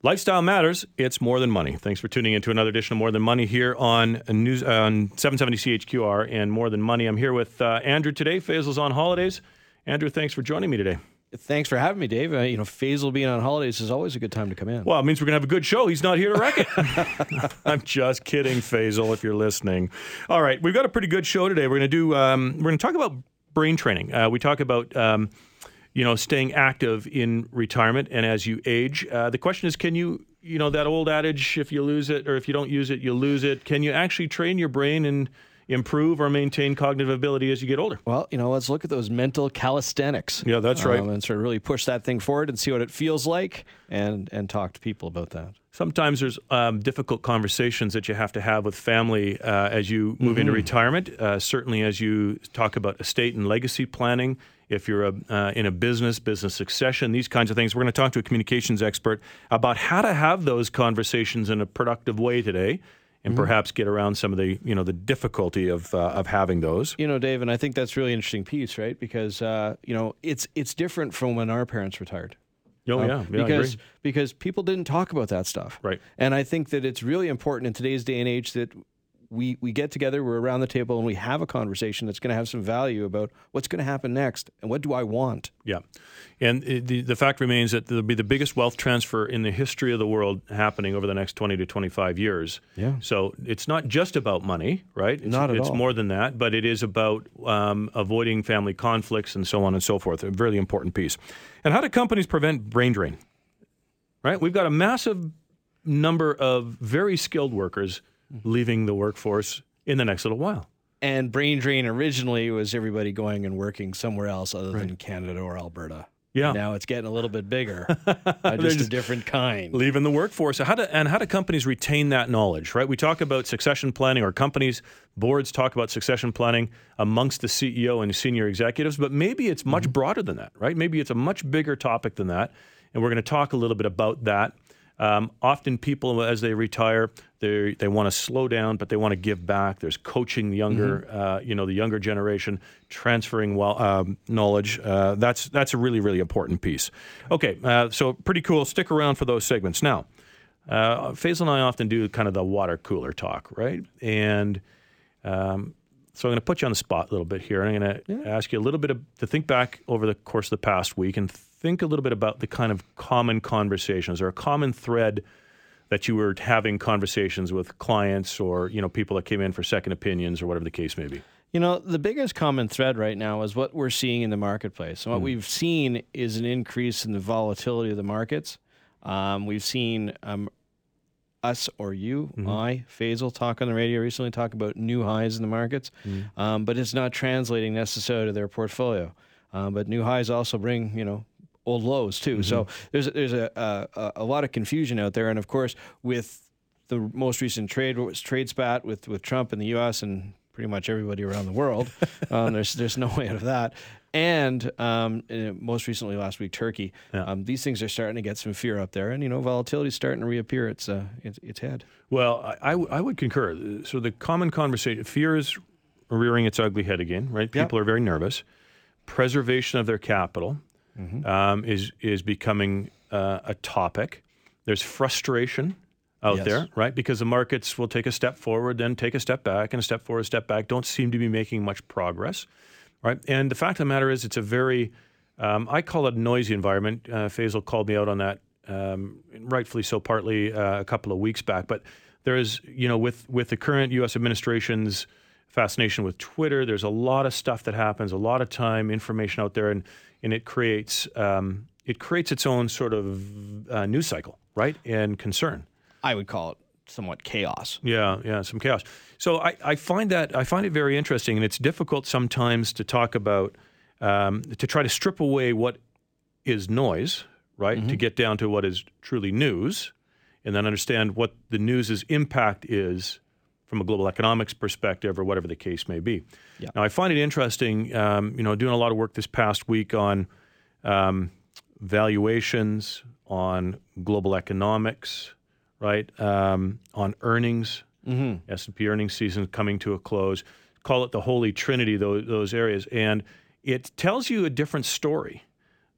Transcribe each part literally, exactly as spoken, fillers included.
Lifestyle matters. It's more than money. Thanks for tuning in to another edition of More Than Money here on news on seven seventy C H Q R and More Than Money. I'm here with uh, Andrew today. Faisal's on holidays. Andrew, thanks for joining me today. Thanks for having me, Dave. Uh, you know, Faisal being on holidays is always a good time to come in. Well, it means we're going to have a good show. He's not here to wreck it. I'm just kidding, Faisal, if you're listening. All right, we've got a pretty good show today. We're going to do. Um, we're going to talk about brain training. Uh, we talk about. Um, you know, staying active in retirement and as you age. Uh, the question is, can you, you know, that old adage, if you lose it or if you don't use it, you lose it. Can you actually train your brain and improve or maintain cognitive ability as you get older? Well, you know, let's look at those mental calisthenics. Yeah, that's right. Um, and sort of really push that thing forward and see what it feels like and, and talk to people about that. Sometimes there's um, difficult conversations that you have to have with family uh, as you move mm-hmm. into retirement, uh, certainly as you talk about estate and legacy planning. If you're a, uh, in a business, business succession, these kinds of things. We're going to talk to a communications expert about how to have those conversations in a productive way today, and mm-hmm. perhaps get around some of the, you know, the difficulty of uh, of having those. You know, Dave, and I think that's a really interesting piece, right? Because uh, you know, it's it's different from when our parents retired. Oh um, yeah, yeah, because I agree. because people didn't talk about that stuff, right? And I think that it's really important in today's day and age that we we get together, we're around the table, and we have a conversation that's going to have some value about what's going to happen next and what do I want. Yeah, and the the fact remains that there'll be the biggest wealth transfer in the history of the world happening over the next twenty to twenty-five years. Yeah. So it's not just about money, right? It's, not at it's all. more than that, but it is about um, avoiding family conflicts and so on and so forth. A really important piece. And how do companies prevent brain drain? Right, we've got a massive number of very skilled workers leaving the workforce in the next little while. And brain drain originally was everybody going and working somewhere else other right. than Canada or Alberta. Yeah. Now it's getting a little bit bigger, uh, just a different kind. Leaving the workforce. So how do, and how do companies retain that knowledge, right? We talk about succession planning, or companies, boards talk about succession planning amongst the C E O and senior executives, but maybe it's much mm-hmm. broader than that, right? Maybe it's a much bigger topic than that, and we're going to talk a little bit about that. Um, often people, as they retire, they they want to slow down, but they want to give back. There's coaching the younger, mm-hmm. uh, you know, the younger generation, transferring well, um, knowledge. Uh, that's that's a really, really important piece. Okay, uh, so pretty cool. Stick around for those segments. Now, uh, Faisal and I often do kind of the water cooler talk, right? And um, so I'm going to put you on the spot a little bit here. I'm going to yeah. ask you a little bit of, to think back over the course of the past week and think a little bit about the kind of common conversations or a common thread that you were having conversations with clients or, you know, people that came in for second opinions or whatever the case may be. You know, the biggest common thread right now is what we're seeing in the marketplace. And what mm. we've seen is an increase in the volatility of the markets. Um, we've seen um, us or you, mm-hmm. I, Faisal, talk on the radio recently, talk about new highs in the markets, mm. um, but it's not translating necessarily to their portfolio. Um, but new highs also bring, you know, old lows too. Mm-hmm. So there's there's a, a a lot of confusion out there, and of course with the most recent trade trade spat with, with Trump in the U S and pretty much everybody around the world, um, there's there's no way out of that. And um, most recently last week, Turkey. Yeah. Um, these things are starting to get some fear up there, and you know volatility is starting to reappear its uh, its, its head. Well, I, I, w- I would concur. So the common conversation, fear is rearing its ugly head again, right? People yep. are very nervous. Preservation of their capital. Mm-hmm. Um, is is becoming uh, a topic. There's frustration out yes. there, right? Because the markets will take a step forward, then take a step back, and a step forward, a step back. Don't seem to be making much progress, right? And the fact of the matter is, it's a very, um, I call it a noisy environment. Uh, Faisal called me out on that, um, rightfully so, partly uh, a couple of weeks back. But there is, you know, with with the current U S administration's fascination with Twitter, there's a lot of stuff that happens, a lot of time, information out there, and and it creates um, it creates its own sort of uh, news cycle, right, and concern. I would call it somewhat chaos. Yeah, yeah, some chaos. So I, I find that I find it very interesting, and it's difficult sometimes to talk about um, to try to strip away what is noise, right, mm-hmm. to get down to what is truly news, and then understand what the news's impact is from a global economics perspective or whatever the case may be. Yeah. Now, I find it interesting, um, you know, doing a lot of work this past week on um, valuations, on global economics, right, um, on earnings, mm-hmm. S and P earnings season coming to a close. Call it the Holy Trinity, those, those areas. And it tells you a different story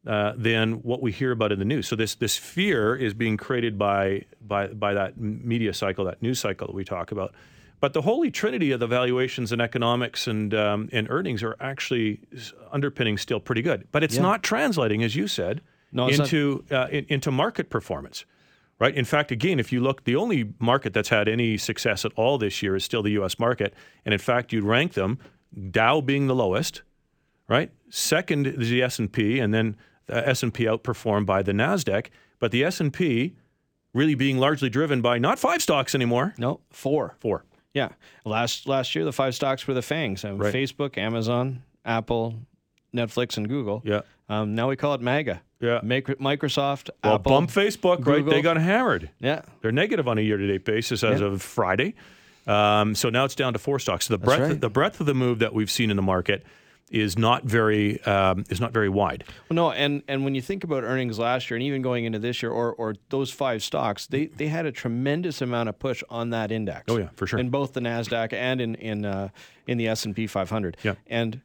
uh, than what we hear about in the news. So this this fear is being created by by by that media cycle, that news cycle that we talk about. But the holy trinity of the valuations and economics and um, and earnings are actually underpinning still pretty good. But it's yeah. not translating, as you said, no, into uh, in, into market performance, right? In fact, again, if you look, the only market that's had any success at all this year is still the U S market. And in fact, you'd rank them, Dow being the lowest, right? Second is the S and P, and then the S and P outperformed by the NASDAQ. But the S and P really being largely driven by not five stocks anymore. No, four. Four. Yeah. Last last year, the five stocks were the FANGs. Um, right. Facebook, Amazon, Apple, Netflix, and Google. Yeah. Um, now we call it MAGA. Yeah. Microsoft, well, Apple. bump Facebook, Google. Right? They got hammered. Yeah. They're negative on a year-to-date basis as yeah. of Friday. Um, so now it's down to four stocks. So the breadth, right. the breadth of the move that we've seen in the market is not very um, is not very wide. Well, no, and, and when you think about earnings last year and even going into this year, or or those five stocks, they, they had a tremendous amount of push on that index. Oh yeah, for sure. In both the NASDAQ and in in uh, in the S and P five hundred. Yeah. And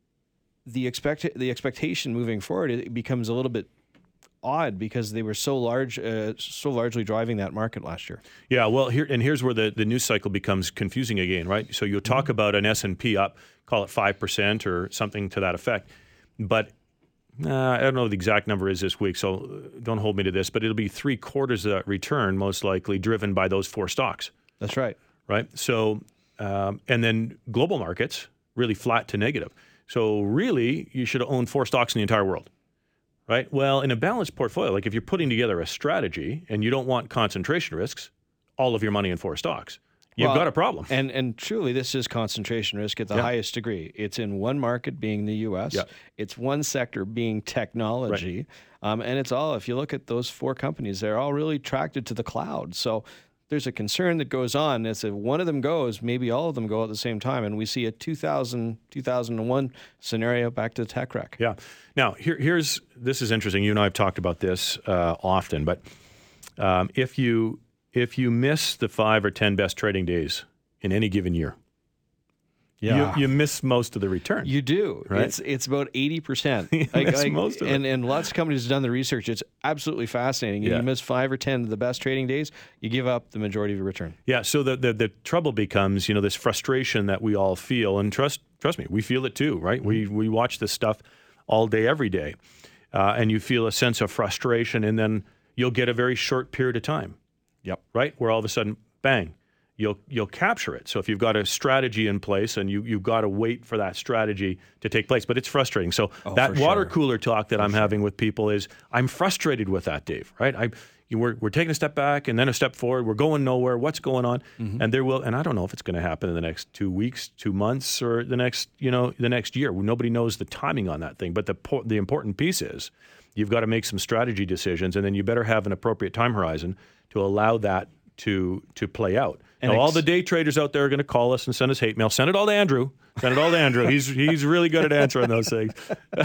the expect the expectation moving forward, it becomes a little bit odd because they were so large, uh, so largely driving that market last year. Yeah, well, here and here's where the, the news cycle becomes confusing again, right? So you'll talk mm-hmm. about an S and P up, call it five percent or something to that effect, but uh, I don't know what the exact number is this week, so don't hold me to this, but it'll be three quarters of that return most likely driven by those four stocks. That's right. Right? So, um, and then global markets really flat to negative. So really, you should own four stocks in the entire world. Right. Well, in a balanced portfolio, like if you're putting together a strategy and you don't want concentration risks, all of your money in four stocks, you've well, got a problem. And and truly, this is concentration risk at the yeah. highest degree. It's in one market, being the U S. Yeah. It's one sector, being technology. Right. Um, and it's all, if you look at those four companies, they're all really attracted to the cloud. So there's a concern that goes on. It's if one of them goes, maybe all of them go at the same time. And we see a two thousand, two thousand one scenario back to the tech wreck. Yeah. Now, here, here's, this is interesting. You and I have talked about this uh, often, but um, if you if you miss the five or ten best trading days in any given year, yeah. you, you miss most of the return. You do. Right? It's it's about eighty percent. you like, miss like, most of and, it. and lots of companies have done the research. It's absolutely fascinating. Yeah. You miss five or ten of the best trading days, you give up the majority of your return. Yeah, so the, the, the trouble becomes, you know, this frustration that we all feel, and trust trust me, we feel it too, right? Mm-hmm. We we watch this stuff all day, every day, uh, and you feel a sense of frustration, and then you'll get a very short period of time. Yep. Right? Where all of a sudden, bang, you'll you'll capture it. So if you've got a strategy in place and you, you've got to wait for that strategy to take place, but it's frustrating. So oh, that water sure. cooler talk that for I'm sure. having with people is, I'm frustrated with that, Dave, right? I, you, we're, we're taking a step back and then a step forward. We're going nowhere. What's going on? Mm-hmm. And there will, and I don't know if it's going to happen in the next two weeks, two months, or the next, you know, the next year. Nobody knows the timing on that thing. But the the important piece is, you've got to make some strategy decisions, and then you better have an appropriate time horizon to allow that to to play out. And now, ex- all the day traders out there are going to call us and send us hate mail. Send it all to Andrew. Send it all to Andrew. He's he's really good at answering those things.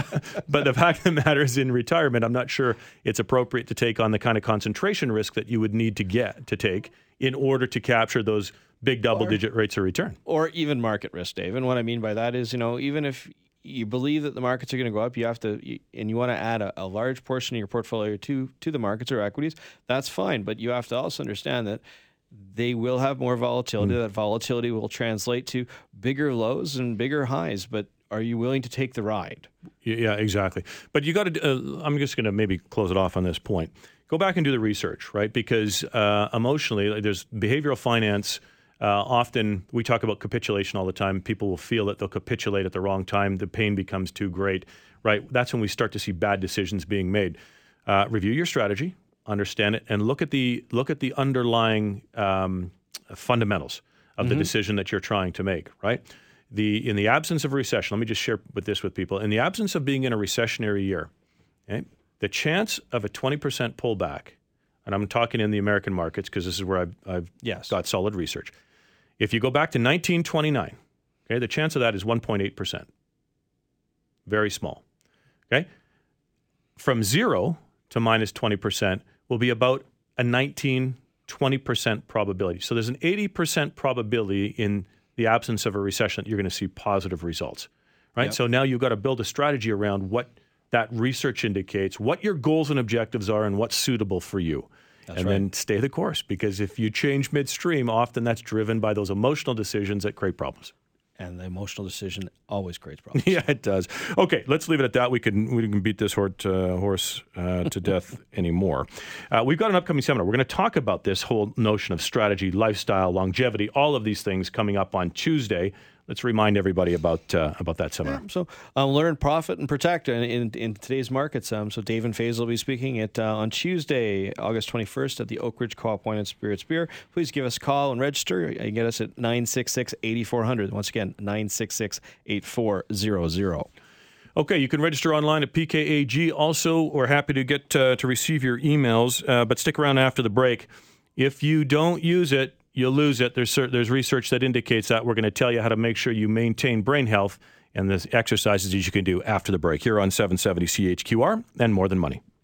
But the fact of the matter is, in retirement, I'm not sure it's appropriate to take on the kind of concentration risk that you would need to get to take in order to capture those big double-digit rates of return. Or even market risk, Dave. And what I mean by that is, you know, even if you believe that the markets are going to go up, you have to, and you want to add a, a large portion of your portfolio to to the markets or equities, that's fine. But you have to also understand that they will have more volatility. Mm. That volatility will translate to bigger lows and bigger highs. But are you willing to take the ride? Yeah, exactly. But you got to, uh, I'm just going to maybe close it off on this point. Go back and do the research, right? Because uh, emotionally, like, there's behavioral finance. Uh, often we talk about capitulation all the time. People will feel that they'll capitulate at the wrong time. The pain becomes too great, right? That's when we start to see bad decisions being made. Uh, review your strategy, understand it, and look at the look at the underlying um, fundamentals of mm-hmm. the decision that you're trying to make, right? The in the absence of a recession, let me just share with this with people. In the absence of being in a recessionary year, okay, the chance of a twenty percent pullback, and I'm talking in the American markets because this is where I've, I've yes. got solid research. If you go back to nineteen twenty-nine, okay, the chance of that is one point eight percent. Very small. Okay? From zero to minus twenty percent will be about a nineteen, twenty percent probability. So there's an eighty percent probability in the absence of a recession that you're going to see positive results. Right? Yep. So now you've got to build a strategy around what that research indicates what your goals and objectives are and what's suitable for you. That's and right. then stay the course, because if you change midstream, often that's driven by those emotional decisions that create problems. And the emotional decision always creates problems. Yeah, it does. Okay, let's leave it at that. We can we can beat this horse, uh, horse uh, to death anymore. Uh, we've got an upcoming seminar. We're going to talk about this whole notion of strategy, lifestyle, longevity, all of these things coming up on Tuesday. Let's remind everybody about uh, about that seminar. Yeah, so um, learn, profit, and protect in, in, in today's markets. Um, so Dave and Faisal will be speaking at uh, on Tuesday, August twenty-first at the Oak Ridge Co-op Wine and Spirits Beer. Please give us a call and register. You can get us at nine six six, eight four zero zero. Once again, nine six six, eight four zero zero. Okay, you can register online at P K A G. Also, we're happy to get uh, to receive your emails, uh, but stick around after the break. If you don't use it, you'll lose it. There's there's research that indicates that. We're going to tell you how to make sure you maintain brain health and the exercises that you can do after the break here on seven seventy C H Q R and More Than Money.